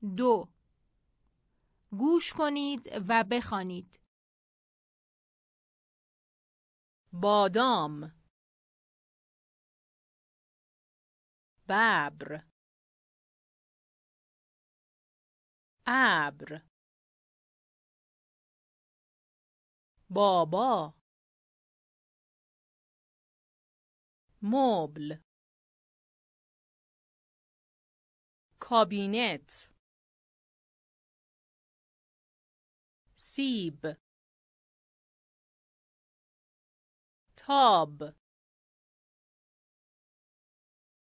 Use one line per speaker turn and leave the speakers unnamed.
2. گوش کنید و بخوانید.
بادام، ببر، ابر، بابا، مبل، کابینت، سیب، تاب،